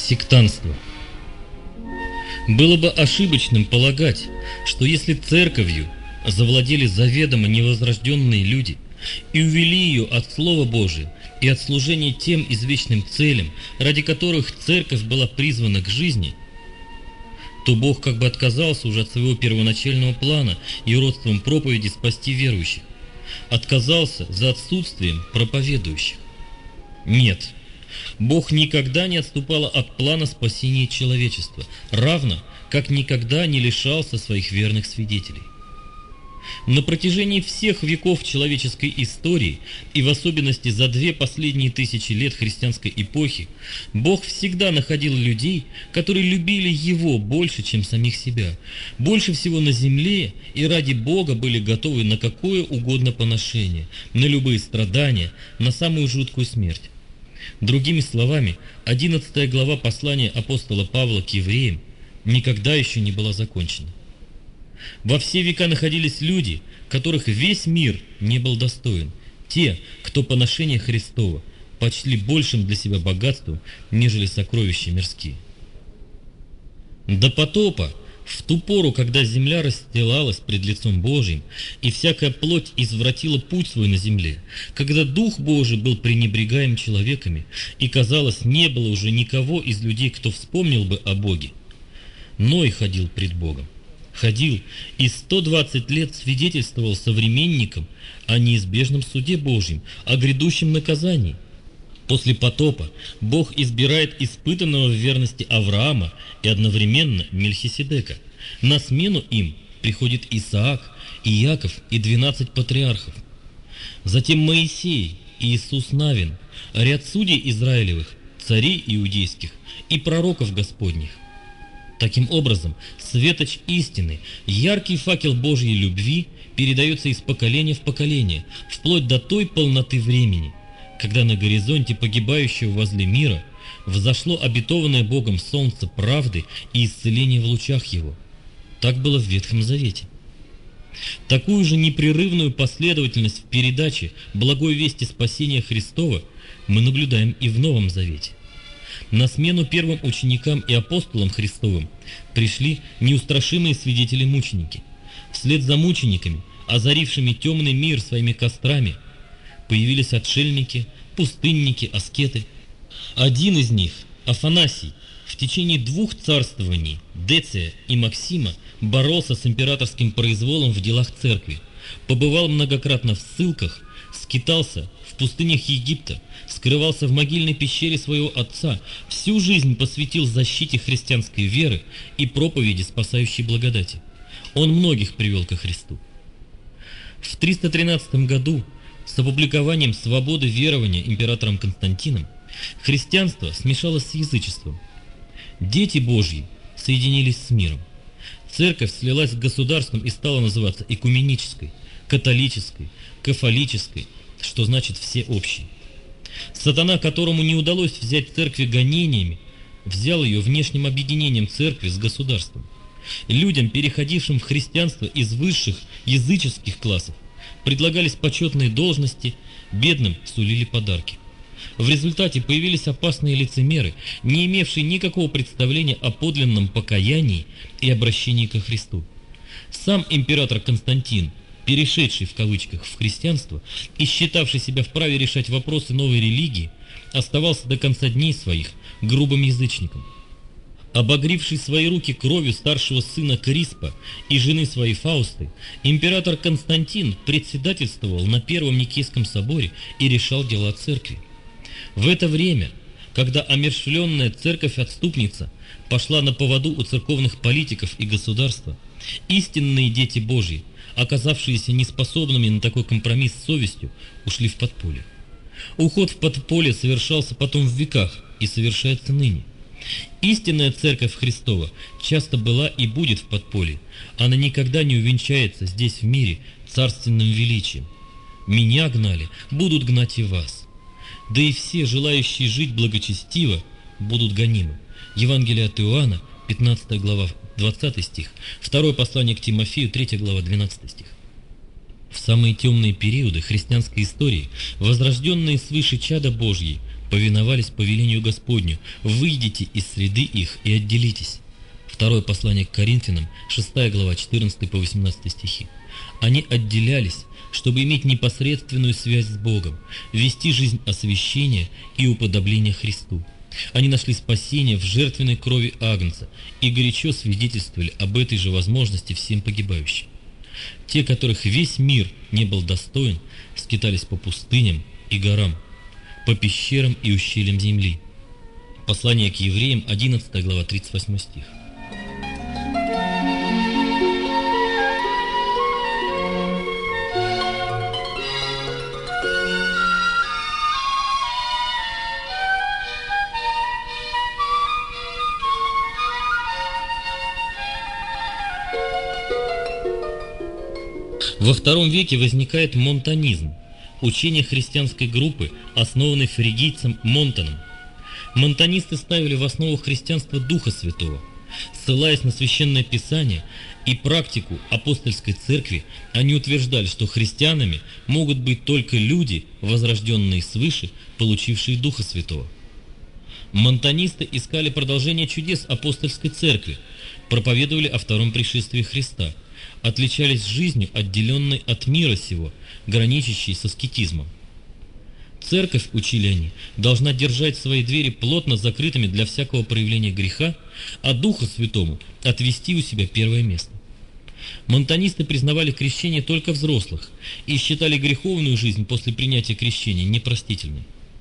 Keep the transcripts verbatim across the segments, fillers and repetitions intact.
Сектантство. Было бы ошибочным полагать, что если церковью завладели заведомо невозрожденные люди и увели ее от Слова Божия и от служения тем извечным целям, ради которых церковь была призвана к жизни, то Бог как бы отказался уже от своего первоначального плана и родством проповеди спасти верующих, отказался за отсутствием проповедующих. Нет, Бог никогда не отступал от плана спасения человечества, равно как никогда не лишался своих верных свидетелей. На протяжении всех веков человеческой истории, и в особенности за две последние тысячи лет христианской эпохи, Бог всегда находил людей, которые любили Его больше, чем самих себя, больше всего на земле, и ради Бога были готовы на какое угодно поношение, на любые страдания, на самую жуткую смерть. Другими словами, одиннадцатая глава послания апостола Павла к евреям никогда еще не была закончена. Во все века находились люди, которых весь мир не был достоин, те, кто поношение Христова почли большим для себя богатством, нежели сокровища мирские. До потопа, в ту пору, когда земля расстилалась пред лицом Божьим, и всякая плоть извратила путь свой на земле, когда Дух Божий был пренебрегаем человеками, и, казалось, не было уже никого из людей, кто вспомнил бы о Боге, Ной ходил пред Богом. Ходил и сто двадцать лет свидетельствовал современникам о неизбежном суде Божьем, о грядущем наказании. После потопа Бог избирает испытанного в верности Авраама и одновременно Мельхиседека. На смену им приходит Исаак, Иаков и двенадцать патриархов. Затем Моисей, Иисус Навин, ряд судей Израилевых, царей иудейских и пророков Господних. Таким образом, светоч истины, яркий факел Божьей любви передается из поколения в поколение, вплоть до той полноты времени, когда на горизонте погибающего возле мира взошло обетованное Богом солнце правды и исцеления в лучах его. Так было в Ветхом Завете. Такую же непрерывную последовательность в передаче благой вести спасения Христова мы наблюдаем и в Новом Завете. На смену первым ученикам и апостолам Христовым пришли неустрашимые свидетели-мученики. Вслед за мучениками, озарившими темный мир своими кострами, появились отшельники, пустынники, аскеты. Один из них, Афанасий, в течение двух царствований, Деция и Максима, боролся с императорским произволом в делах церкви, побывал многократно в ссылках, скитался в пустынях Египта, скрывался в могильной пещере своего отца, всю жизнь посвятил защите христианской веры и проповеди спасающей благодати. Он многих привел ко Христу. В триста тринадцатом году с опубликованием свободы верования императором Константином христианство смешалось с язычеством. Дети Божьи соединились с миром. Церковь слилась с государством и стала называться экуменической, католической, кафолической, что значит всеобщей. Сатана, которому не удалось взять церкви гонениями, взял ее внешним объединением церкви с государством. Людям, переходившим в христианство из высших языческих классов, предлагались почетные должности, бедным сулили подарки. В результате появились опасные лицемеры, не имевшие никакого представления о подлинном покаянии и обращении ко Христу. Сам император Константин, перешедший в кавычках в христианство и считавший себя вправе решать вопросы новой религии, оставался до конца дней своих грубым язычником. Обогривший свои руки кровью старшего сына Криспа и жены своей Фаусты, император Константин председательствовал на Первом Никейском соборе и решал дела церкви. В это время, когда омершвленная церковь-отступница пошла на поводу у церковных политиков и государства, истинные дети Божьи, оказавшиеся неспособными на такой компромисс с совестью, ушли в подполье. Уход в подполье совершался потом в веках и совершается ныне. Истинная Церковь Христова часто была и будет в подполье. Она никогда не увенчается здесь в мире царственным величием. Меня гнали, будут гнать и вас. Да и все, желающие жить благочестиво, будут гонимы. Евангелие от Иоанна, пятнадцатая глава, двадцатый стих, второе послание к Тимофею, третья глава, двенадцатый стих. В самые темные периоды христианской истории возрожденные свыше чада Божьи повиновались повелению Господню: «Выйдите из среды их и отделитесь». Второе послание к Коринфянам, шестая глава, четырнадцатый по восемнадцатый стихи. Они отделялись, чтобы иметь непосредственную связь с Богом, вести жизнь освящения и уподобления Христу. Они нашли спасение в жертвенной крови Агнца и горячо свидетельствовали об этой же возможности всем погибающим. Те, которых весь мир не был достоин, скитались по пустыням и горам, по пещерам и ущельям земли. Послание к евреям, одиннадцатая глава, тридцать восьмой стих. Во втором веке возникает монтанизм, учение христианской группы, основанной фригийцем Монтаном. Монтанисты ставили в основу христианства Духа Святого. Ссылаясь на Священное Писание и практику апостольской церкви, они утверждали, что христианами могут быть только люди, возрожденные свыше, получившие Духа Святого. Монтанисты искали продолжение чудес апостольской церкви, проповедовали о втором пришествии Христа, отличались жизнью, отделенной от мира сего, граничащей со аскетизмом. Церковь, учили они, должна держать свои двери плотно закрытыми для всякого проявления греха, а Духу Святому отвести у себя первое место. Монтанисты признавали крещение только взрослых и считали греховную жизнь после принятия крещения непростительной.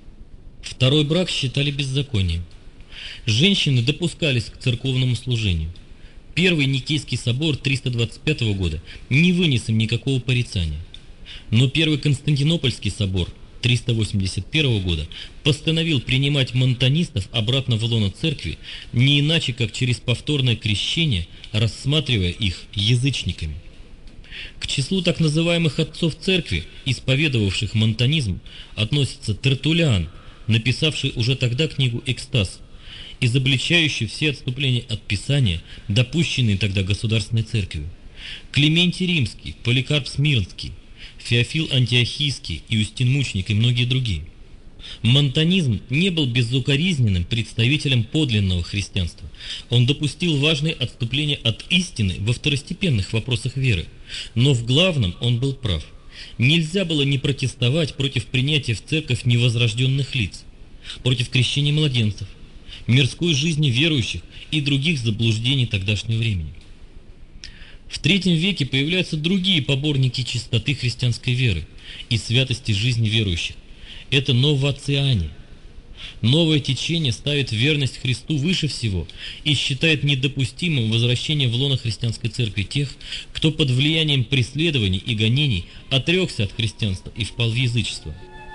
Второй брак считали беззаконием. Женщины допускались к церковному служению. Первый Никейский собор триста двадцать пятого года не вынес им никакого порицания. Но Первый Константинопольский собор триста восемьдесят первого года постановил принимать монтанистов обратно в лоно церкви не иначе, как через повторное крещение, рассматривая их язычниками. К числу так называемых отцов церкви, исповедовавших монтанизм, относится Тертуллиан, написавший уже тогда книгу «Экстаз», изобличающий все отступления от Писания, допущенные тогда государственной церковью, Климентий Римский, Поликарп Смирнский, Феофил Антиохийский, Иустин Мученик и многие другие. Монтанизм не был безукоризненным представителем подлинного христианства. Он допустил важные отступления от истины во второстепенных вопросах веры, но в главном он был прав. Нельзя было не протестовать против принятия в церковь невозрожденных лиц, против крещения младенцев, мирской жизни верующих и других заблуждений тогдашнего времени. В третьем веке появляются другие поборники чистоты христианской веры и святости жизни верующих. Это новациане. Новое течение ставит верность Христу выше всего и считает недопустимым возвращение в лоно христианской церкви тех, кто под влиянием преследований и гонений отрекся от христианства и впал в язычество.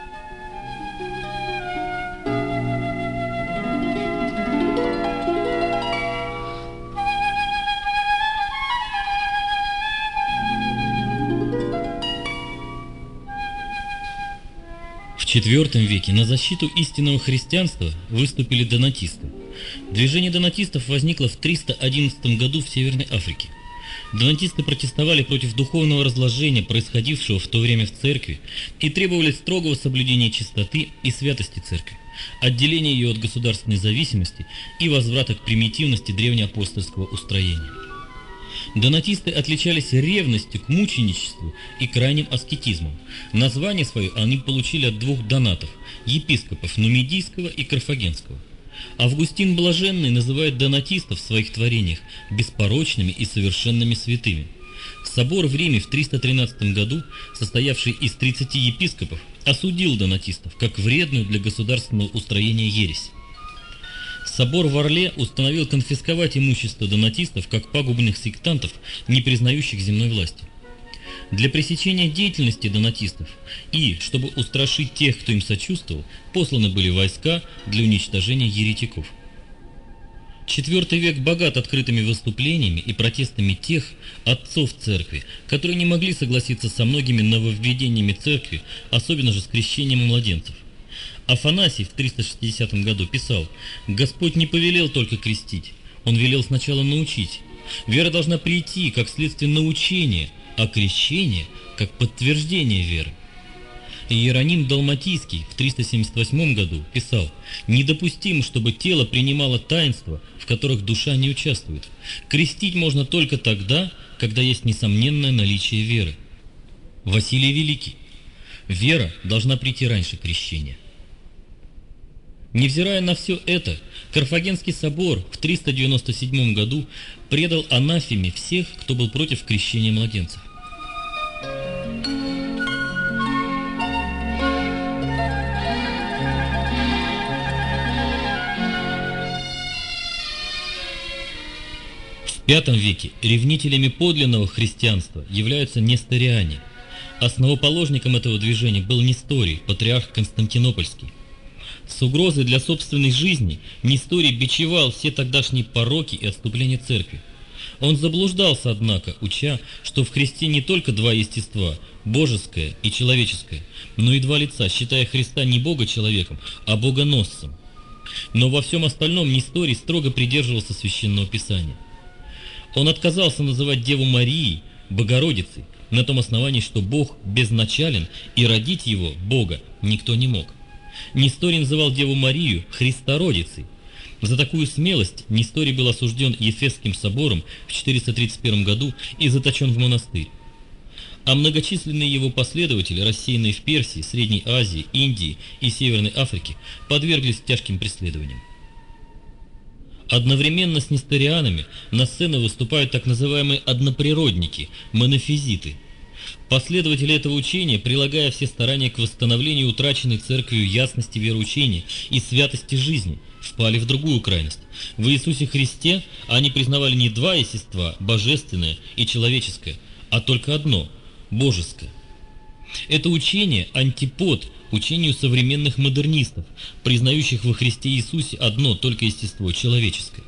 В четвертом веке на защиту истинного христианства выступили донатисты. Движение донатистов возникло в триста одиннадцатом году в Северной Африке. Донатисты протестовали против духовного разложения, происходившего в то время в церкви, и требовали строгого соблюдения чистоты и святости церкви, отделения ее от государственной зависимости и возврата к примитивности древнеапостольского устроения. Донатисты отличались ревностью к мученичеству и крайним аскетизмом. Название свое они получили от двух донатов – епископов Нумидийского и Карфагенского. Августин Блаженный называет донатистов в своих творениях беспорочными и совершенными святыми. Собор в Риме в триста тринадцатом году, состоявший из тридцати епископов, осудил донатистов как вредную для государственного устроения ересь. Собор в Орле установил конфисковать имущество донатистов как пагубных сектантов, не признающих земной власти. Для пресечения деятельности донатистов и, чтобы устрашить тех, кто им сочувствовал, посланы были войска для уничтожения еретиков. Четвертый век богат открытыми выступлениями и протестами тех отцов церкви, которые не могли согласиться со многими нововведениями церкви, особенно же с крещением младенцев. Афанасий в триста шестидесятом году писал: «Господь не повелел только крестить, Он велел сначала научить. Вера должна прийти как следствие научения, а крещение как подтверждение веры». Иероним Далматийский в триста семьдесят восьмом году писал: «Недопустимо, чтобы тело принимало таинства, в которых душа не участвует. Крестить можно только тогда, когда есть несомненное наличие веры». Василий Великий: «Вера должна прийти раньше крещения». Невзирая на все это, Карфагенский собор в триста девяносто седьмом году предал анафеме всех, кто был против крещения младенцев. В пятом веке ревнителями подлинного христианства являются несториане. Основоположником этого движения был Несторий, патриарх Константинопольский. С угрозой для собственной жизни Несторий бичевал все тогдашние пороки и отступления церкви. Он заблуждался, однако, уча, что в Христе не только два естества, божеское и человеческое, но и два лица, считая Христа не Бога человеком, а богоносцем. Но во всем остальном Несторий строго придерживался Священного Писания. Он отказался называть Деву Марии Богородицей на том основании, что Бог безначален и родить его, Бога, никто не мог. Несторий называл Деву Марию Христородицей. За такую смелость Несторий был осужден Ефесским собором в четыреста тридцать первом году и заточен в монастырь. А многочисленные его последователи, рассеянные в Персии, Средней Азии, Индии и Северной Африке, подверглись тяжким преследованиям. Одновременно с несторианами на сцену выступают так называемые одноприродники, монофизиты. Последователи этого учения, прилагая все старания к восстановлению утраченной церковью ясности вероучения и святости жизни, впали в другую крайность. В Иисусе Христе они признавали не два естества, божественное и человеческое, а только одно – божеское. Это учение – антипод учению современных модернистов, признающих во Христе Иисусе одно только естество – человеческое.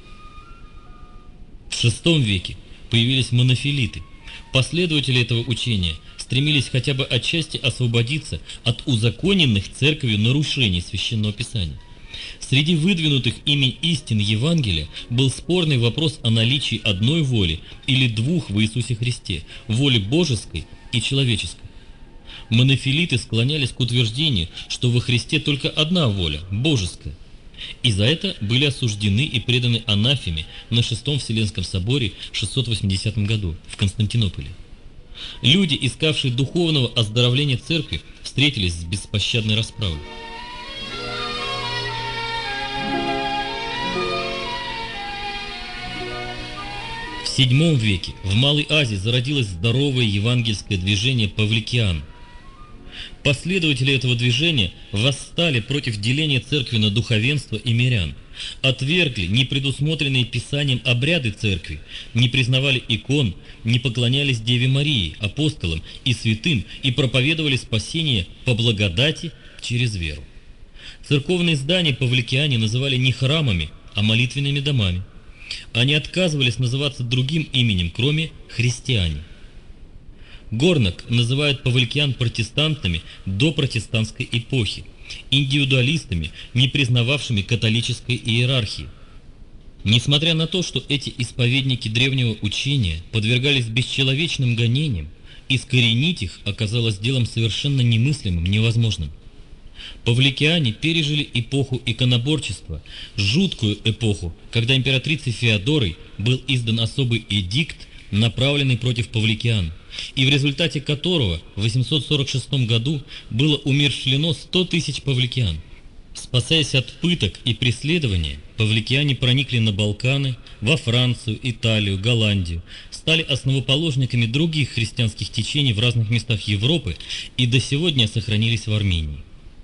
В шестом веке появились монофилиты. Последователи этого учения стремились хотя бы отчасти освободиться от узаконенных церковью нарушений Священного Писания. Среди выдвинутых ими истин Евангелия был спорный вопрос о наличии одной воли или двух в Иисусе Христе – воли божеской и человеческой. Монофилиты склонялись к утверждению, что во Христе только одна воля – божеская. И за это были осуждены и преданы анафеме на Шестом Вселенском соборе в шестьсот восьмидесятом году в Константинополе. Люди, искавшие духовного оздоровления церкви, встретились с беспощадной расправой. В седьмом веке в Малой Азии зародилось здоровое евангельское движение павликиан. Последователи этого движения восстали против деления церкви на духовенство и мирян, отвергли непредусмотренные Писанием обряды церкви, не признавали икон, не поклонялись Деве Марии, апостолам и святым и проповедовали спасение по благодати через веру. Церковные здания павликиане называли не храмами, а молитвенными домами. Они отказывались называться другим именем, кроме христиане. Горнак называют павликиан протестантами до протестантской эпохи, индивидуалистами, не признававшими католической иерархии. Несмотря на то, что эти исповедники древнего учения подвергались бесчеловечным гонениям, искоренить их оказалось делом совершенно немыслимым, невозможным. Павликиане пережили эпоху иконоборчества, жуткую эпоху, когда императрицей Феодорой был издан особый эдикт, направленный против павликиан, и в результате которого в восемьсот сорок шестом году было умерщвлено сто тысяч павликиан. Спасаясь от пыток и преследования, павликиане проникли на Балканы, во Францию, Италию, Голландию, стали основоположниками других христианских течений в разных местах Европы и до сегодня сохранились в Армении.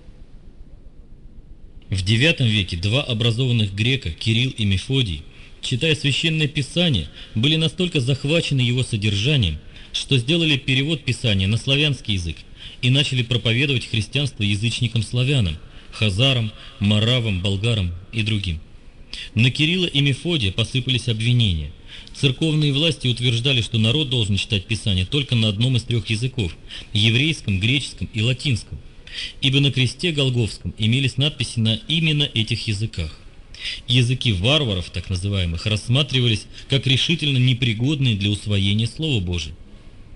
В девятом веке два образованных грека, Кирилл и Мефодий, читая Священное Писание, были настолько захвачены его содержанием, что сделали перевод Писания на славянский язык и начали проповедовать христианство язычникам-славянам, хазарам, маравам, болгарам и другим. На Кирилла и Мефодия посыпались обвинения. Церковные власти утверждали, что народ должен читать Писание только на одном из трех языков – еврейском, греческом и латинском, ибо на кресте Голгофском имелись надписи на именно этих языках. Языки варваров, так называемых, рассматривались как решительно непригодные для усвоения Слова Божия.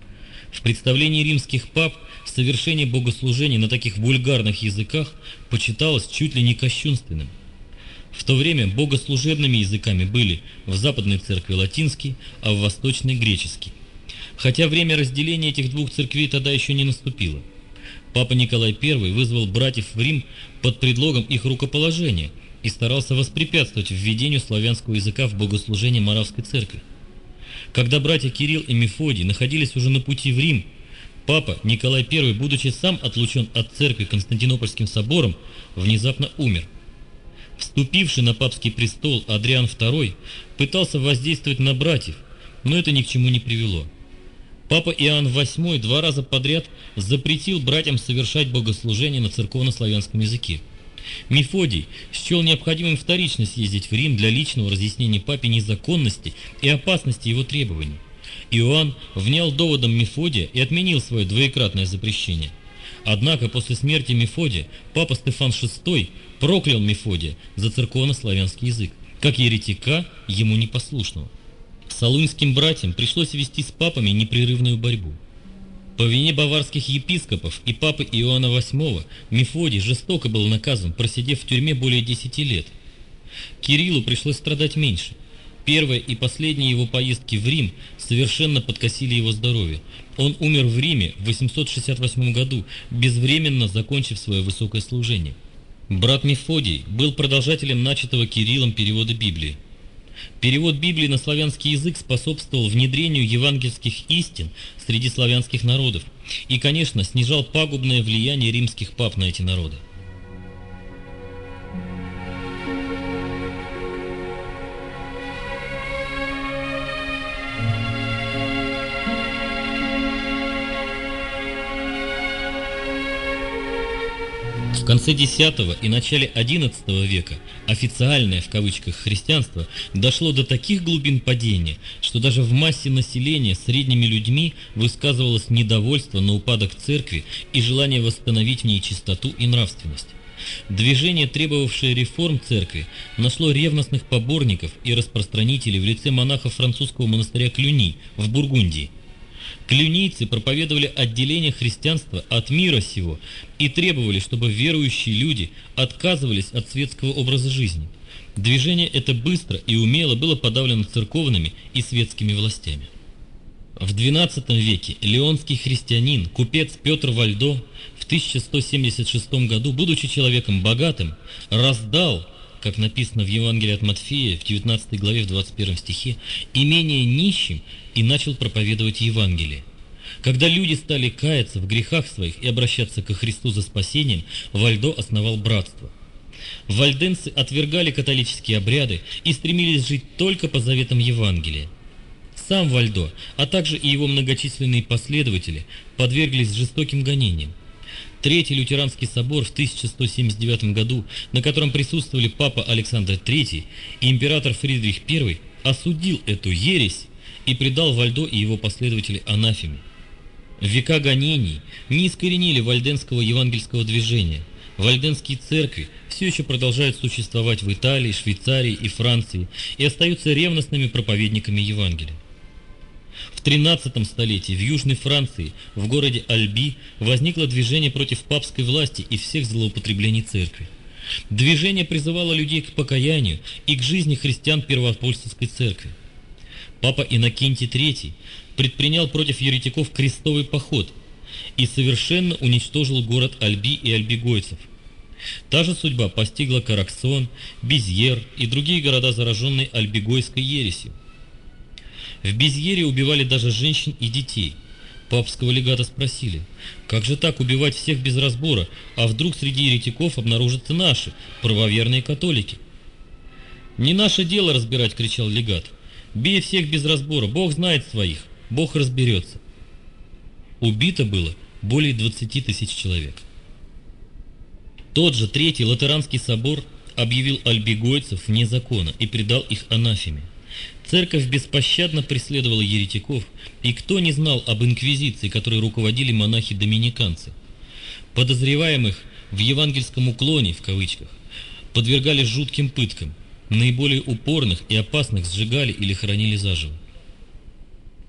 В представлении римских пап совершение богослужений на таких вульгарных языках почиталось чуть ли не кощунственным. В то время богослужебными языками были в Западной Церкви латинский, а в Восточной греческий. Хотя время разделения этих двух церквей тогда еще не наступило. Папа Николай Первый вызвал братьев в Рим под предлогом их рукоположения и старался воспрепятствовать введению славянского языка в богослужение Моравской церкви. Когда братья Кирилл и Мефодий находились уже на пути в Рим, папа Николай Первый, будучи сам отлучен от церкви Константинопольским собором, внезапно умер. Вступивший на папский престол Адриан Второй пытался воздействовать на братьев, но это ни к чему не привело. Папа Иоанн Восьмой два раза подряд запретил братьям совершать богослужение на церковно-славянском языке. Мефодий счел необходимым вторично съездить в Рим для личного разъяснения папе незаконности и опасности его требований. Иоанн внял доводом Мефодия и отменил свое двоекратное запрещение. Однако после смерти Мефодия папа Стефан Шестой проклял Мефодия за церковно-славянский язык, как еретика ему непослушного. Солунским братьям пришлось вести с папами непрерывную борьбу. По вине баварских епископов и папы Иоанна Восьмого Мефодий жестоко был наказан, просидев в тюрьме более десяти лет. Кириллу пришлось страдать меньше. Первая и последняя его поездки в Рим совершенно подкосили его здоровье. Он умер в Риме в восемьсот шестьдесят восьмом году, безвременно закончив свое высокое служение. Брат Мефодий был продолжателем начатого Кириллом перевода Библии. Перевод Библии на славянский язык способствовал внедрению евангельских истин среди славянских народов и, конечно, снижал пагубное влияние римских пап на эти народы. В конце десятого и начале одиннадцатого века официальное в кавычках христианство дошло до таких глубин падения, что даже в массе населения средними людьми высказывалось недовольство на упадок церкви и желание восстановить в ней чистоту и нравственность. Движение, требовавшее реформ церкви, нашло ревностных поборников и распространителей в лице монахов французского монастыря Клюни в Бургундии. Клюнийцы проповедовали отделение христианства от мира сего и требовали, чтобы верующие люди отказывались от светского образа жизни. Движение это быстро и умело было подавлено церковными и светскими властями. В двенадцатом веке леонский христианин, купец Петр Вальдо в тысяча сто семьдесят шестом году, будучи человеком богатым, раздал, как написано в Евангелии от Матфея в девятнадцатой главе в двадцать первом стихе, имение нищим и начал проповедовать Евангелие. Когда люди стали каяться в грехах своих и обращаться ко Христу за спасением, Вальдо основал братство. Вальденцы отвергали католические обряды и стремились жить только по заветам Евангелия. Сам Вальдо, а также и его многочисленные последователи подверглись жестоким гонениям. Третий лютеранский собор в тысяча сто семьдесят девятом году, на котором присутствовали папа Александр Третий и император Фридрих Первый, осудил эту ересь и предал Вальдо и его последователей анафеме. Века гонений не искоренили вальденского евангельского движения. Вальденские церкви все еще продолжают существовать в Италии, Швейцарии и Франции и остаются ревностными проповедниками Евангелия. В тринадцатом столетии в Южной Франции, в городе Альби, возникло движение против папской власти и всех злоупотреблений церкви. Движение призывало людей к покаянию и к жизни христиан Первоапостольской церкви. Папа Иннокентий Третий предпринял против еретиков крестовый поход и совершенно уничтожил город Альби и альбигойцев. Та же судьба постигла Караксон, Безьер и другие города, зараженные альбигойской ересью. В Безьере убивали даже женщин и детей. Папского легата спросили: как же так убивать всех без разбора, а вдруг среди еретиков обнаружатся наши, правоверные католики? «Не наше дело разбирать», — кричал легат. «Бей всех без разбора, Бог знает своих, Бог разберется». Убито было более двадцати тысяч человек. Тот же Третий Латеранский собор объявил альбигойцев вне закона и предал их анафеме. Церковь беспощадно преследовала еретиков, и кто не знал об инквизиции, которой руководили монахи-доминиканцы? Подозреваемых в евангельском уклоне, в кавычках, подвергали жутким пыткам, наиболее упорных и опасных сжигали или хоронили заживо.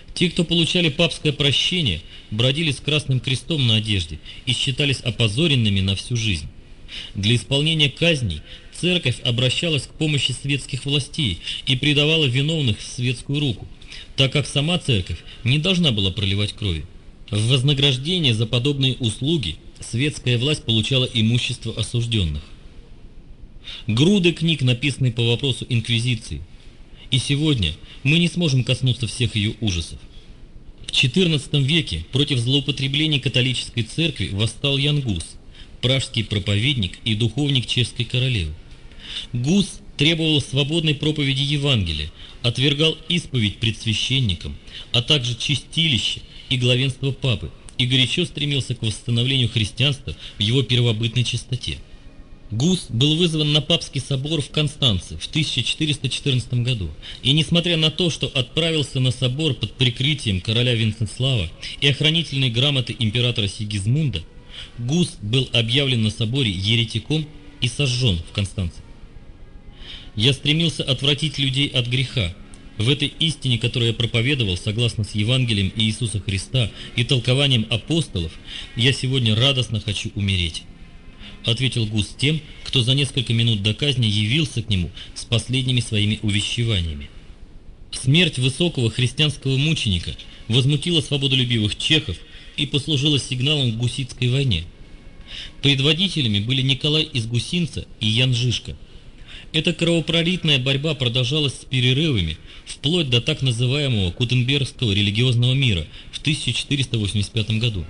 Те, кто получали папское прощение, бродили с красным крестом на одежде и считались опозоренными на всю жизнь. Для исполнения казней церковь обращалась к помощи светских властей и предавала виновных в светскую руку, так как сама церковь не должна была проливать крови. В вознаграждение за подобные услуги светская власть получала имущество осужденных. Груды книг, написанные по вопросу инквизиции, и сегодня мы не сможем коснуться всех ее ужасов. В четырнадцатом веке против злоупотреблений католической церкви восстал Ян Гус, пражский проповедник и духовник чешской королевы. Гус требовал свободной проповеди Евангелия, отвергал исповедь пред священником, а также чистилище и главенство папы, и горячо стремился к восстановлению христианства в его первобытной чистоте. Гус был вызван на папский собор в Констанце в тысяча четыреста четырнадцатом году, и несмотря на то, что отправился на собор под прикрытием короля Венцеслава и охранительной грамоты императора Сигизмунда, Гус был объявлен на соборе еретиком и сожжен в Констанце. «Я стремился отвратить людей от греха. В этой истине, которую я проповедовал согласно с Евангелием Иисуса Христа и толкованием апостолов, я сегодня радостно хочу умереть», — ответил Гус тем, кто за несколько минут до казни явился к нему с последними своими увещеваниями. Смерть высокого христианского мученика возмутила свободолюбивых чехов и послужила сигналом к гуситской войне. Предводителями были Николай из Гусинца и Ян Жишка. Эта кровопролитная борьба продолжалась с перерывами вплоть до так называемого Кутенбергского религиозного мира в тысяча четыреста восемьдесят пятом году.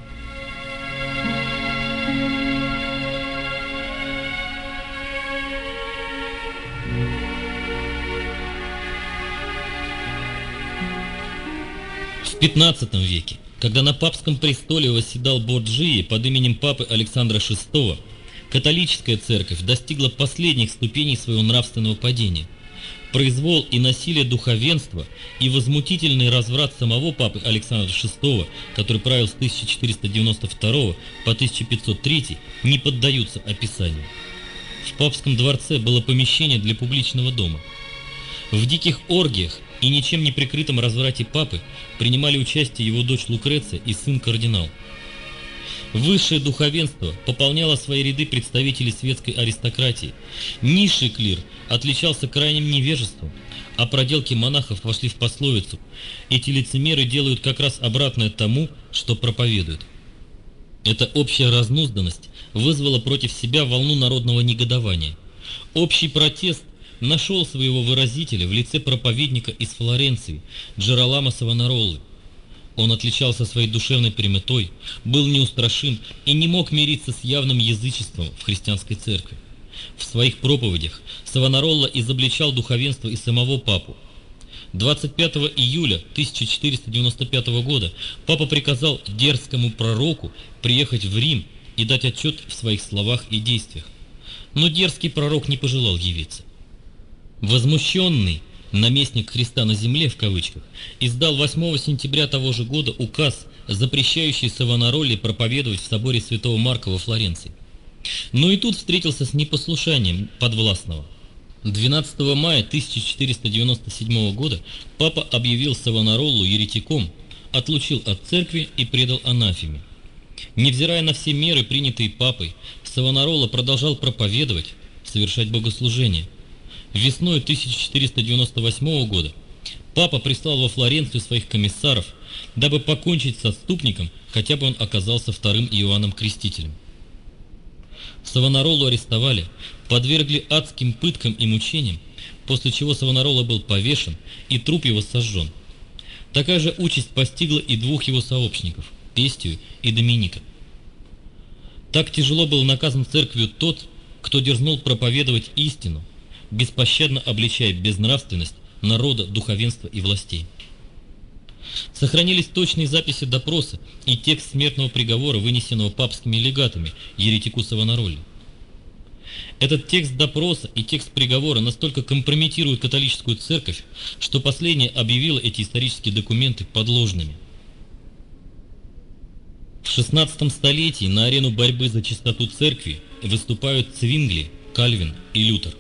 В пятнадцатом веке, когда на папском престоле восседал Борджии под именем папы Александра шестого, католическая церковь достигла последних ступеней своего нравственного падения. Произвол и насилие духовенства и возмутительный разврат самого папы Александра шестого, который правил с тысяча четыреста девяносто второго по тысяча пятьсот третий, не поддаются описанию. В папском дворце было помещение для публичного дома. В диких оргиях и ничем не прикрытом разврате папы принимали участие его дочь Лукреция и сын кардинал. Высшее духовенство пополняло свои ряды представителей светской аристократии. Низший клир отличался крайним невежеством, а проделки монахов вошли в пословицу: эти лицемеры делают как раз обратное тому, что проповедуют. Эта общая разнузданность вызвала против себя волну народного негодования. Общий протест нашел своего выразителя в лице проповедника из Флоренции Джероламо Савонароллы. Он отличался своей душевной прямотой, был неустрашим и не мог мириться с явным язычеством в христианской церкви. В своих проповедях Савонаролла изобличал духовенство и самого папу. двадцать пятого июля тысяча четыреста девяносто пятого года папа приказал дерзкому пророку приехать в Рим и дать отчет в своих словах и действиях. Но дерзкий пророк не пожелал явиться. Возмущенный наместник Христа на земле, в кавычках, издал восьмого сентября того же года указ, запрещающий Савонаролле проповедовать в соборе святого Марка во Флоренции. Но и тут встретился с непослушанием подвластного. двенадцатого мая тысяча четыреста девяносто седьмого года папа объявил Савонароллу еретиком, отлучил от церкви и предал анафеме. Невзирая на все меры, принятые папой, Савонаролла продолжал проповедовать, совершать богослужение. Весной тысяча четыреста девяносто восьмого года папа прислал во Флоренцию своих комиссаров, дабы покончить с отступником, хотя бы он оказался вторым Иоанном Крестителем. Савонароллу арестовали, подвергли адским пыткам и мучениям, после чего Савонаролла был повешен и труп его сожжен. Такая же участь постигла и двух его сообщников – Пестию и Доминика. Так тяжело был наказан церковью тот, кто дерзнул проповедовать истину, беспощадно обличая безнравственность народа, духовенства и властей. Сохранились точные записи допроса и текст смертного приговора, вынесенного папскими легатами еретику Савонаролле. Этот текст допроса и текст приговора настолько компрометируют католическую церковь, что последняя объявила эти исторические документы подложными. В шестнадцатом столетии на арену борьбы за чистоту церкви выступают Цвингли, Кальвин и Лютер.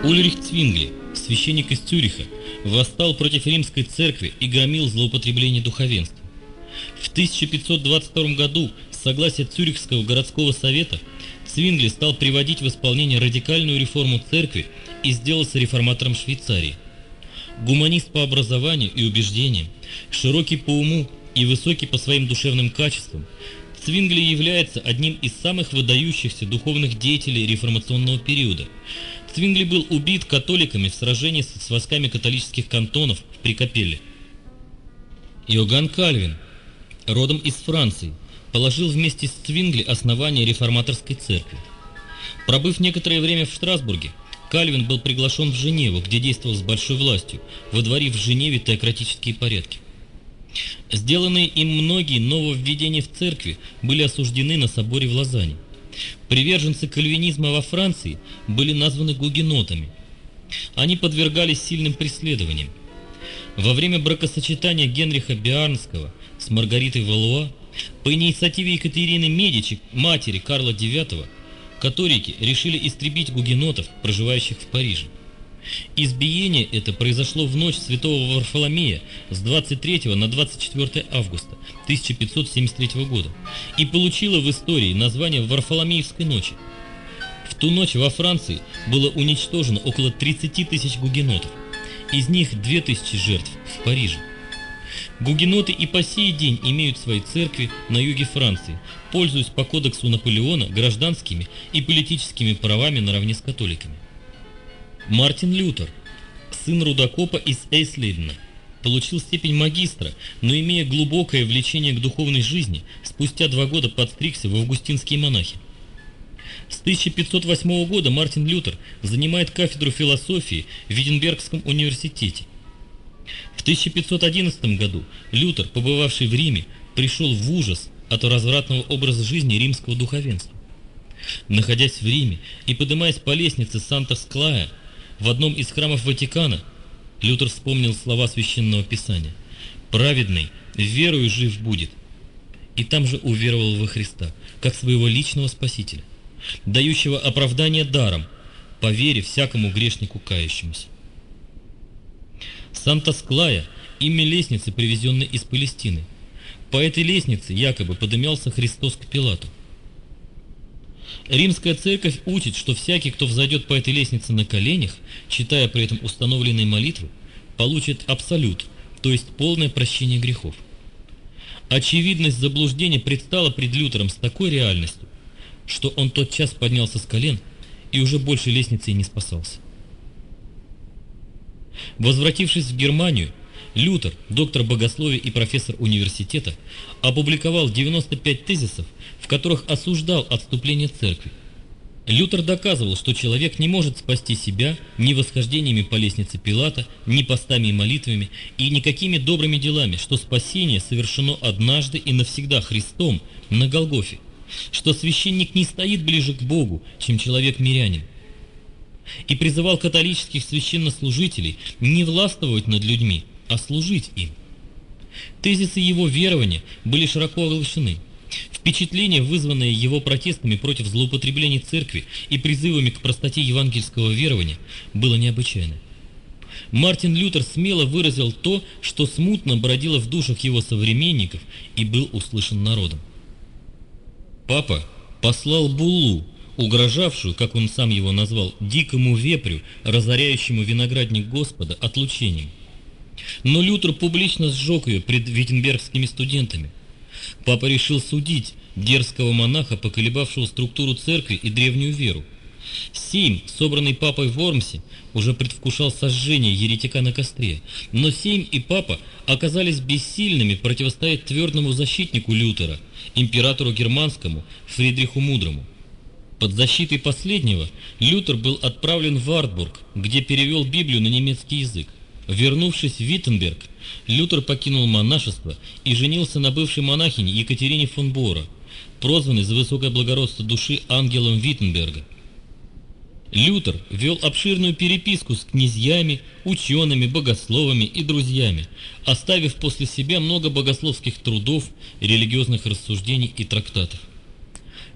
Ульрих Цвингли, священник из Цюриха, восстал против римской церкви и громил злоупотребление духовенства. В тысяча пятьсот двадцать втором году с согласия Цюрихского городского совета Цвингли стал приводить в исполнение радикальную реформу церкви и сделался реформатором Швейцарии. Гуманист по образованию и убеждениям, широкий по уму и высокий по своим душевным качествам, Цвингли является одним из самых выдающихся духовных деятелей реформационного периода. Цвингли был убит католиками в сражении с войсками католических кантонов при Капелле. Иоганн Кальвин, родом из Франции, положил вместе с Цвингли основание реформаторской церкви. Пробыв некоторое время в Штрасбурге, Кальвин был приглашен в Женеву, где действовал с большой властью, водворив в Женеве теократические порядки. Сделанные им многие нововведения в церкви были осуждены на соборе в Лозанне. Приверженцы кальвинизма во Франции были названы гугенотами. Они подвергались сильным преследованиям. Во время бракосочетания Генриха Биарнского с Маргаритой Валуа по инициативе Екатерины Медичи, матери Карла девятого, католики решили истребить гугенотов, проживающих в Париже. Избиение это произошло в ночь Святого Варфоломея с двадцать третьего на двадцать четвёртое августа тысяча пятьсот семьдесят третьего года и получило в истории название Варфоломеевской ночи. В ту ночь во Франции было уничтожено около тридцати тысяч гугенотов, из них две тысячи жертв в Париже. Гугеноты и по сей день имеют свои церкви на юге Франции, пользуясь по кодексу Наполеона гражданскими и политическими правами наравне с католиками. Мартин Лютер, сын рудокопа из Эйслейдена, получил степень магистра, но, имея глубокое влечение к духовной жизни, спустя два года подстригся в августинские монахи. С тысяча пятьсот восьмого года Мартин Лютер занимает кафедру философии в Виттенбергском университете. В тысяча пятьсот одиннадцатом году Лютер, побывавший в Риме, пришел в ужас от развратного образа жизни римского духовенства. Находясь в Риме и поднимаясь по лестнице Санта-Склая в одном из храмов Ватикана, Лютер вспомнил слова Священного Писания: «Праведный верою жив будет», и там же уверовал во Христа, как своего личного Спасителя, дающего оправдание даром, по вере всякому грешнику кающемуся. Санта-Склая – имя лестницы, привезенной из Палестины. По этой лестнице якобы подымался Христос к Пилату. Римская церковь учит, что всякий, кто взойдет по этой лестнице на коленях, читая при этом установленные молитвы, получит абсолют, то есть полное прощение грехов. Очевидность заблуждения предстала пред Лютером с такой реальностью, что он тотчас поднялся с колен и уже больше лестницы и не спасался. Возвратившись в Германию, Лютер, доктор богословия и профессор университета, опубликовал девяносто пять тезисов, в которых осуждал отступление церкви. Лютер доказывал, что человек не может спасти себя ни восхождениями по лестнице Пилата, ни постами и молитвами, и никакими добрыми делами, что спасение совершено однажды и навсегда Христом на Голгофе, что священник не стоит ближе к Богу, чем человек-мирянин, и призывал католических священнослужителей не властвовать над людьми, а служить им. Тезисы его верования были широко оглашены. Впечатление, вызванное его протестами против злоупотреблений церкви и призывами к простоте евангельского верования, было необычайно. Мартин Лютер смело выразил то, что смутно бродило в душах его современников и был услышан народом. Папа послал буллу, угрожавшую, как он сам его назвал, дикому вепрю, разоряющему виноградник Господа, отлучением. Но Лютер публично сжег ее пред виттенбергскими студентами. Папа решил судить дерзкого монаха, поколебавшего структуру церкви и древнюю веру. Сейм, собранный папой в Вормсе, уже предвкушал сожжение еретика на костре, но Сейм и папа оказались бессильными противостоять твердому защитнику Лютера, императору германскому Фридриху Мудрому. Под защитой последнего Лютер был отправлен в Вартбург, где перевел Библию на немецкий язык. Вернувшись в Виттенберг, Лютер покинул монашество и женился на бывшей монахине Екатерине фон Бора, прозванной за высокое благородство души ангелом Виттенберга. Лютер вел обширную переписку с князьями, учеными, богословами и друзьями, оставив после себя много богословских трудов, религиозных рассуждений и трактатов.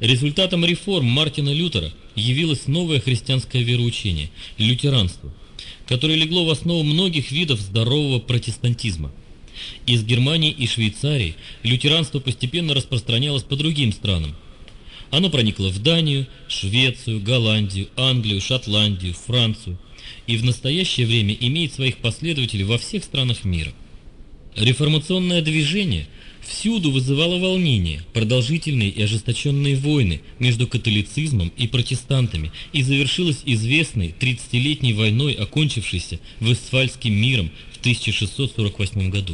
Результатом реформ Мартина Лютера явилось новое христианское вероучение – лютеранство, которое легло в основу многих видов здорового протестантизма. Из Германии и Швейцарии лютеранство постепенно распространялось по другим странам. Оно проникло в Данию, Швецию, Голландию, Англию, Шотландию, Францию и в настоящее время имеет своих последователей во всех странах мира. Реформационное движение всюду вызывало волнения, продолжительные и ожесточенные войны между католицизмом и протестантами и завершилось известной тридцатилетней войной, окончившейся Вестфальским миром в тысяча шестьсот сорок восьмом году.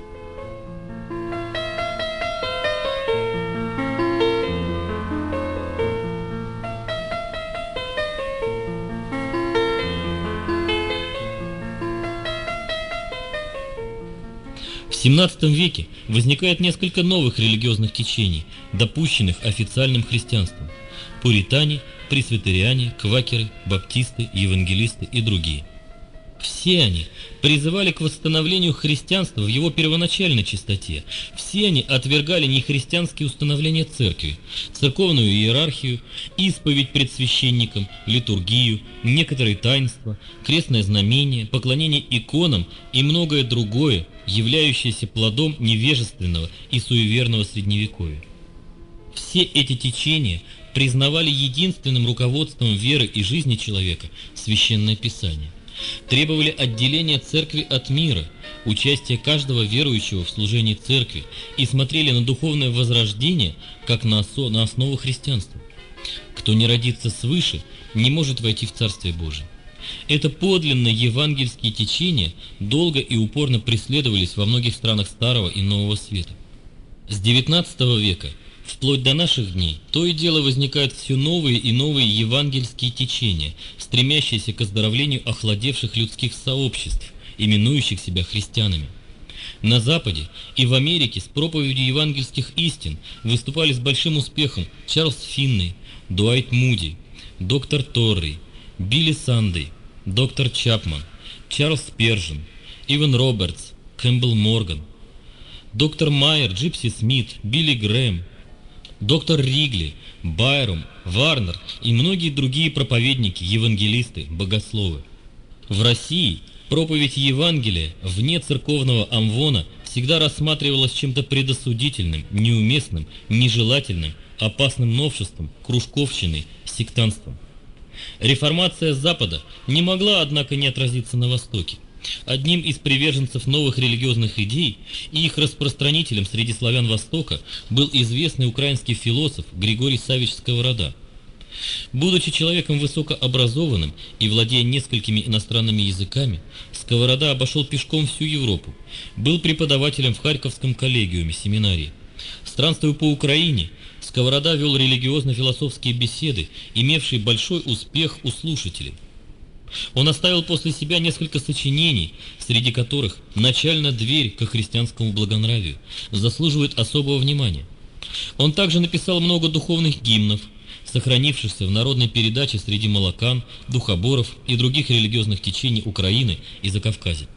В семнадцатом веке возникает несколько новых религиозных течений, допущенных официальным христианством: пуритане, пресвитериане, квакеры, баптисты, евангелисты и другие. Все они призывали к восстановлению христианства в его первоначальной чистоте. Все они отвергали нехристианские установления церкви, церковную иерархию, исповедь пред священником, литургию, некоторые таинства, крестное знамение, поклонение иконам и многое другое, являющееся плодом невежественного и суеверного средневековья. Все эти течения признавали единственным руководством веры и жизни человека Священное Писание, требовали отделения церкви от мира, участия каждого верующего в служении церкви и смотрели на духовное возрождение как на, осо- на основу христианства. Кто не родится свыше, не может войти в Царствие Божие. Это подлинно евангельские течения долго и упорно преследовались во многих странах Старого и Нового Света. С девятнадцатого века вплоть до наших дней то и дело возникают все новые и новые евангельские течения, стремящиеся к оздоровлению охладевших людских сообществ, именующих себя христианами. На Западе и в Америке с проповедью евангельских истин выступали с большим успехом Чарльз Финней, Дуайт Муди, доктор Торрей, Билли Сандей, доктор Чапман, Чарльз Спержен, Иван Робертс, Кэмпбелл Морган, доктор Майер, Джипси Смит, Билли Грэм, доктор Ригли, Байрум, Варнер и многие другие проповедники, евангелисты, богословы. В России проповедь Евангелия вне церковного амвона всегда рассматривалась чем-то предосудительным, неуместным, нежелательным, опасным новшеством, кружковщиной, сектантством. Реформация Запада не могла, однако, не отразиться на Востоке. Одним из приверженцев новых религиозных идей и их распространителем среди славян Востока был известный украинский философ Григорий Саввич Сковорода. Будучи человеком высокообразованным и владея несколькими иностранными языками, Сковорода обошел пешком всю Европу, был преподавателем в Харьковском коллегиуме семинарии. Странствуя по Украине, Сковорода вел религиозно-философские беседы, имевшие большой успех у слушателей. Он оставил после себя несколько сочинений, среди которых «Начальная дверь ко христианскому благонравию» заслуживает особого внимания. Он также написал много духовных гимнов, сохранившихся в народной передаче среди молокан, духоборов и других религиозных течений Украины и Закавказья.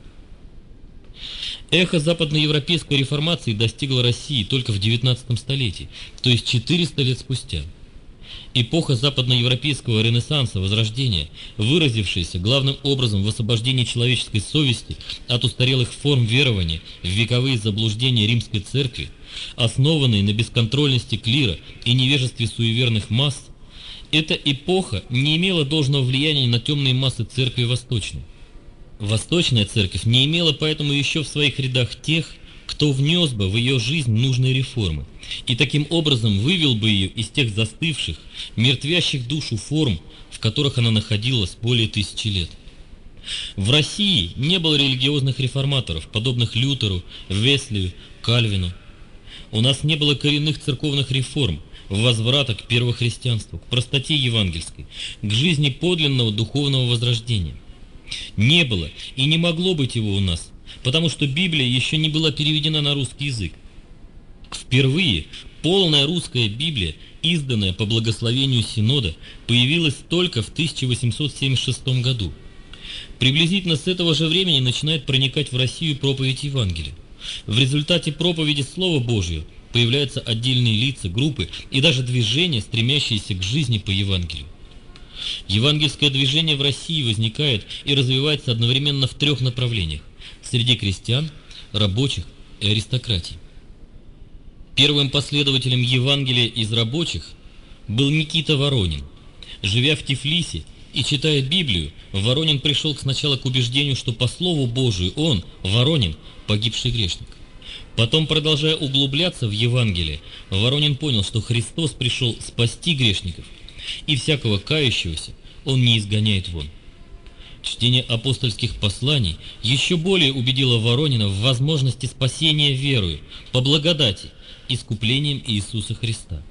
Эхо западноевропейской реформации достигло России только в девятнадцатом столетии, то есть четыреста лет спустя. Эпоха западноевропейского ренессанса, возрождения, выразившаяся главным образом в освобождении человеческой совести от устарелых форм верования в вековые заблуждения римской церкви, основанные на бесконтрольности клира и невежестве суеверных масс, эта эпоха не имела должного влияния на темные массы церкви восточной. Восточная церковь не имела поэтому еще в своих рядах тех, кто внес бы в ее жизнь нужные реформы, и таким образом вывел бы ее из тех застывших, мертвящих душу форм, в которых она находилась более тысячи лет. В России не было религиозных реформаторов, подобных Лютеру, Веслию, Кальвину. У нас не было коренных церковных реформ, возврата к первохристианству, к простоте евангельской, к жизни подлинного духовного возрождения. Не было и не могло быть его у нас, потому что Библия еще не была переведена на русский язык. Впервые полная русская Библия, изданная по благословению Синода, появилась только в тысяча восемьсот семьдесят шестом году. Приблизительно с этого же времени начинает проникать в Россию проповедь Евангелия. В результате проповеди Слова Божьего появляются отдельные лица, группы и даже движения, стремящиеся к жизни по Евангелию. Евангельское движение в России возникает и развивается одновременно в трех направлениях – среди крестьян, рабочих и аристократии. Первым последователем Евангелия из рабочих был Никита Воронин. Живя в Тифлисе и читая Библию, Воронин пришел сначала к убеждению, что по Слову Божию он, Воронин, погибший грешник. Потом, продолжая углубляться в Евангелие, Воронин понял, что Христос пришел спасти грешников, и всякого кающегося он не изгоняет вон. Чтение апостольских посланий еще более убедило Воронина в возможности спасения верою, по благодати, искуплением Иисуса Христа.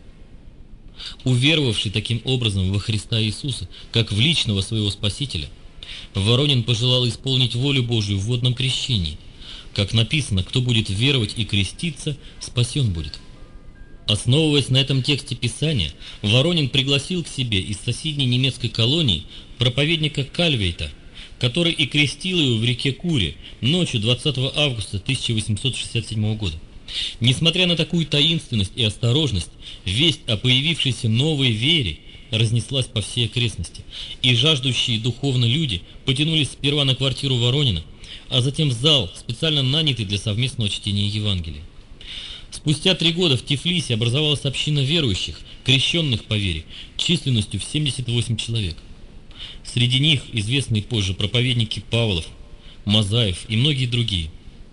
Уверовавший таким образом во Христа Иисуса, как в личного своего Спасителя, Воронин пожелал исполнить волю Божию в водном крещении. Как написано, кто будет веровать и креститься, спасен будет. Основываясь на этом тексте Писания, Воронин пригласил к себе из соседней немецкой колонии проповедника Кальвейта, который и крестил его в реке Куре ночью двадцатого августа тысяча восемьсот шестьдесят седьмого года. Несмотря на такую таинственность и осторожность, весть о появившейся новой вере разнеслась по всей окрестности, и жаждущие духовно люди потянулись сперва на квартиру Воронина, а затем в зал, специально нанятый для совместного чтения Евангелия. Спустя три года в Тифлисе образовалась община верующих, крещенных по вере, численностью в семьдесят восемь человек. Среди них известные позже проповедники Павлов, Мазаев и многие другие.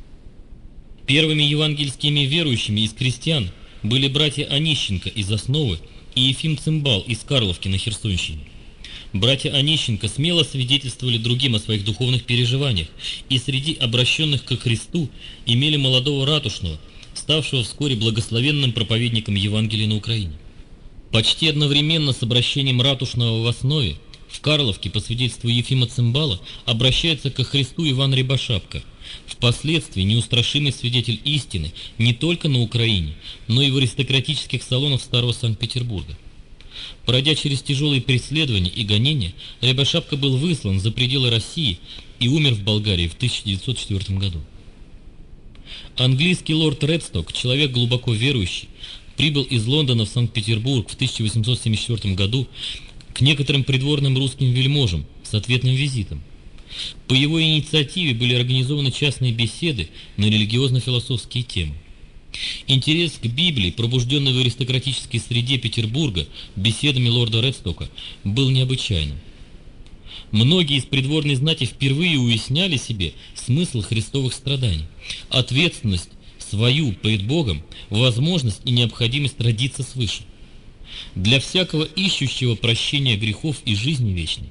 Первыми евангельскими верующими из крестьян были братья Онищенко из Основы и Ефим Цимбал из Карловки на Херсонщине. Братья Онищенко смело свидетельствовали другим о своих духовных переживаниях и среди обращенных ко Христу имели молодого Ратушного, ставшего вскоре благословенным проповедником Евангелия на Украине. Почти одновременно с обращением Ратушного в Основе в Карловке, по свидетельству Ефима Цимбала, обращается ко Христу Иван Рябошапка, впоследствии неустрашимый свидетель истины не только на Украине, но и в аристократических салонах старого Санкт-Петербурга. Пройдя через тяжелые преследования и гонения, Рябошапка был выслан за пределы России и умер в Болгарии в тысяча девятьсот четвёртом году. Английский лорд Редсток, человек глубоко верующий, прибыл из Лондона в Санкт-Петербург в тысяча восемьсот семьдесят четвёртом году к некоторым придворным русским вельможам с ответным визитом. По его инициативе были организованы частные беседы на религиозно-философские темы. Интерес к Библии, пробужденный в аристократической среде Петербурга беседами лорда Редстока, был необычайным. Многие из придворной знати впервые уясняли себе смысл христовых страданий, ответственность свою перед Богом, возможность и необходимость родиться свыше. Для всякого ищущего прощения грехов и жизни вечной.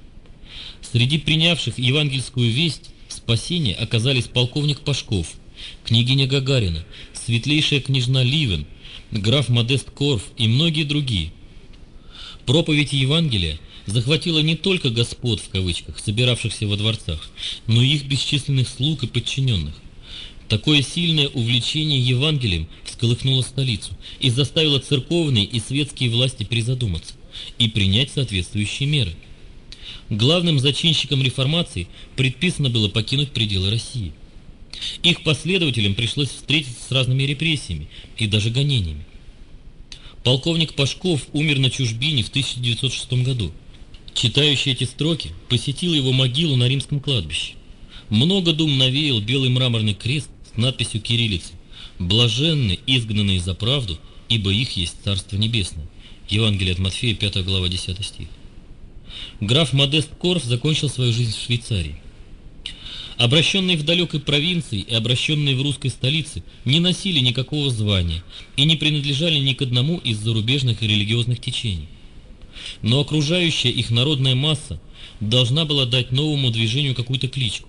Среди принявших евангельскую весть спасения оказались полковник Пашков, княгиня Гагарина, светлейшая княжна Ливен, граф Модест Корф и многие другие. Проповедь Евангелия захватила не только «господ» в кавычках, собиравшихся во дворцах, но и их бесчисленных слуг и подчиненных. Такое сильное увлечение Евангелием всколыхнуло столицу и заставило церковные и светские власти призадуматься и принять соответствующие меры. Главным зачинщикам реформации предписано было покинуть пределы России. Их последователям пришлось встретиться с разными репрессиями и даже гонениями. Полковник Пашков умер на чужбине в тысяча девятьсот шестом году. Читающий эти строки посетил его могилу на римском кладбище. Много дум навеял белый мраморный крест с надписью кириллицей: «Блаженны, изгнанные за правду, ибо их есть Царство Небесное». Евангелие от Матфея, пятая глава, десятый стих. Граф Модест Корф закончил свою жизнь в Швейцарии. Обращенные в далекой провинции и обращенные в русской столице не носили никакого звания и не принадлежали ни к одному из зарубежных и религиозных течений. Но окружающая их народная масса должна была дать новому движению какую-то кличку.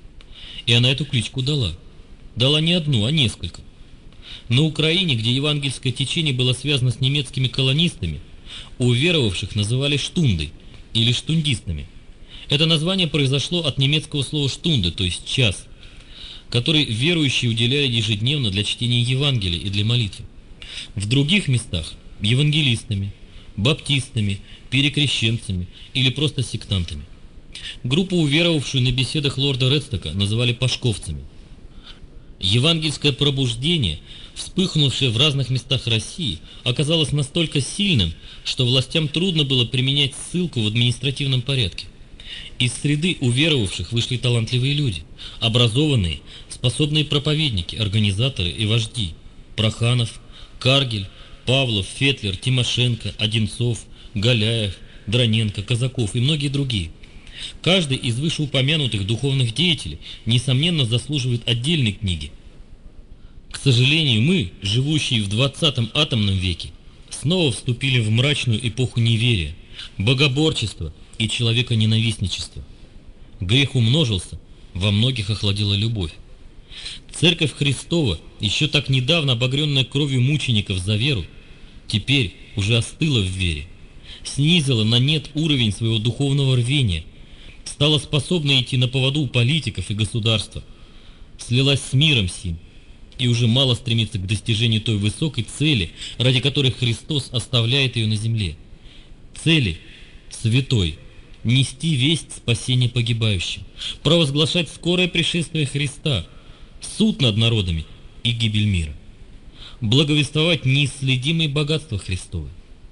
И она эту кличку дала. Дала не одну, а несколько. На Украине, где евангельское течение было связано с немецкими колонистами, уверовавших называли штундой или штундистами. Это название произошло от немецкого слова «штунде», то есть «час», который верующие уделяли ежедневно для чтения Евангелия и для молитвы. В других местах – евангелистами, баптистами, перекрещенцами или просто сектантами. Группу, уверовавшую на беседах лорда Редстока, называли пашковцами. Евангельское пробуждение, вспыхнувшее в разных местах России, оказалось настолько сильным, что властям трудно было применять ссылку в административном порядке. Из среды уверовавших вышли талантливые люди, образованные, способные проповедники, организаторы и вожди: Проханов, Каргель, Павлов, Фетлер, Тимошенко, Одинцов, Галяев, Дроненко, Казаков и многие другие. Каждый из вышеупомянутых духовных деятелей, несомненно, заслуживает отдельной книги. К сожалению, мы, живущие в двадцатом атомном веке, снова вступили в мрачную эпоху неверия, богоборчества и человеконенавистничества. Грех умножился, во многих охладела любовь. Церковь Христова, еще так недавно обогренная кровью мучеников за веру, теперь уже остыла в вере, снизила на нет уровень своего духовного рвения, стала способна идти на поводу у политиков и государства, слилась с миром сим и уже мало стремится к достижению той высокой цели, ради которой Христос оставляет ее на земле. Цели святой: нести весть спасения погибающим, провозглашать скорое пришествие Христа, суд над народами и гибель мира, благовествовать неисследимые богатства Христовы.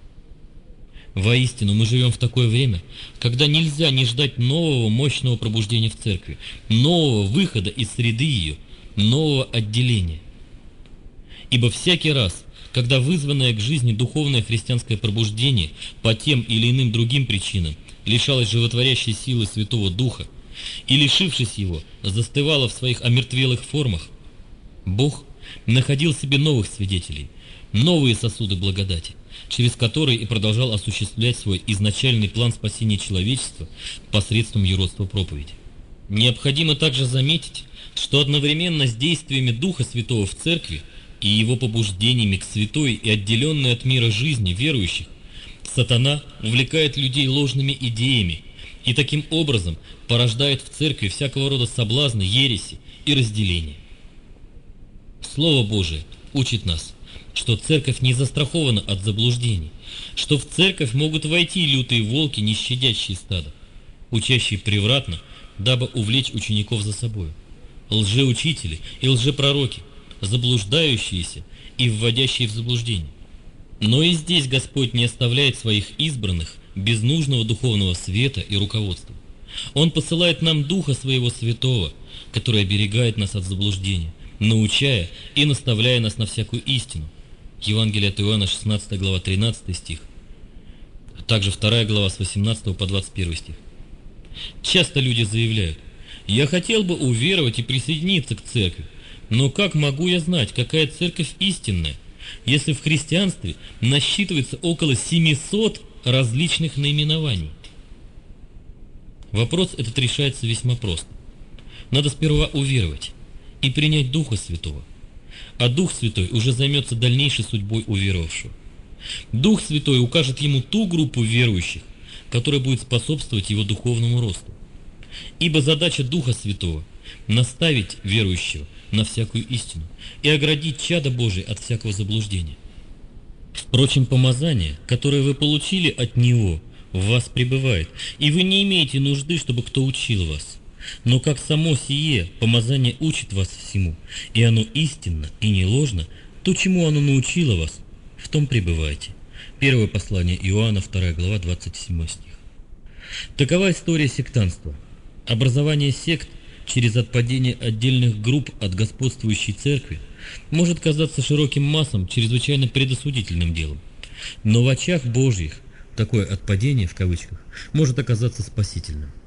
Воистину, мы живем в такое время, когда нельзя не ждать нового мощного пробуждения в церкви, нового выхода из среды ее, нового отделения. Ибо всякий раз, когда вызванное к жизни духовное христианское пробуждение по тем или иным другим причинам лишалось животворящей силы Святого Духа и, лишившись его, застывало в своих омертвелых формах, Бог находил себе новых свидетелей, новые сосуды благодати, через которые и продолжал осуществлять свой изначальный план спасения человечества посредством юродства проповеди. Необходимо также заметить, что одновременно с действиями Духа Святого в Церкви и его побуждениями к святой и отделенной от мира жизни верующих, сатана увлекает людей ложными идеями и таким образом порождает в Церкви всякого рода соблазны, ереси и разделения. Слово Божие учит нас, что Церковь не застрахована от заблуждений, что в Церковь могут войти лютые волки, не щадящие стадо, учащие превратно, дабы увлечь учеников за собою, лжеучители и лжепророки, заблуждающиеся и вводящие в заблуждение. Но и здесь Господь не оставляет своих избранных без нужного духовного света и руководства. Он посылает нам Духа Своего Святого, который оберегает нас от заблуждения, научая и наставляя нас на всякую истину. Евангелие от Иоанна, шестнадцатая глава, тринадцатый стих, а также вторая глава с восемнадцатого по двадцать первый стих. Часто люди заявляют: «Я хотел бы уверовать и присоединиться к церкви, но как могу я знать, какая церковь истинная, если в христианстве насчитывается около семисот различных наименований?» Вопрос этот решается весьма просто. Надо сперва уверовать и принять Духа Святого, а Дух Святой уже займется дальнейшей судьбой уверовавшего. Дух Святой укажет ему ту группу верующих, которая будет способствовать его духовному росту. Ибо задача Духа Святого – наставить верующего на всякую истину и оградить чадо Божие от всякого заблуждения. Впрочем, помазание, которое вы получили от Него, в вас пребывает, и вы не имеете нужды, чтобы кто учил вас. Но как само сие помазание учит вас всему, и оно истинно и не ложно, то, чему оно научило вас, в том пребывайте. Первое послание Иоанна, вторая глава, двадцать седьмой стих. Такова история сектантства. Образование сект через отпадение отдельных групп от господствующей церкви может казаться широким массам чрезвычайно предосудительным делом. Но в очах Божьих такое «отпадение» в кавычках может оказаться спасительным.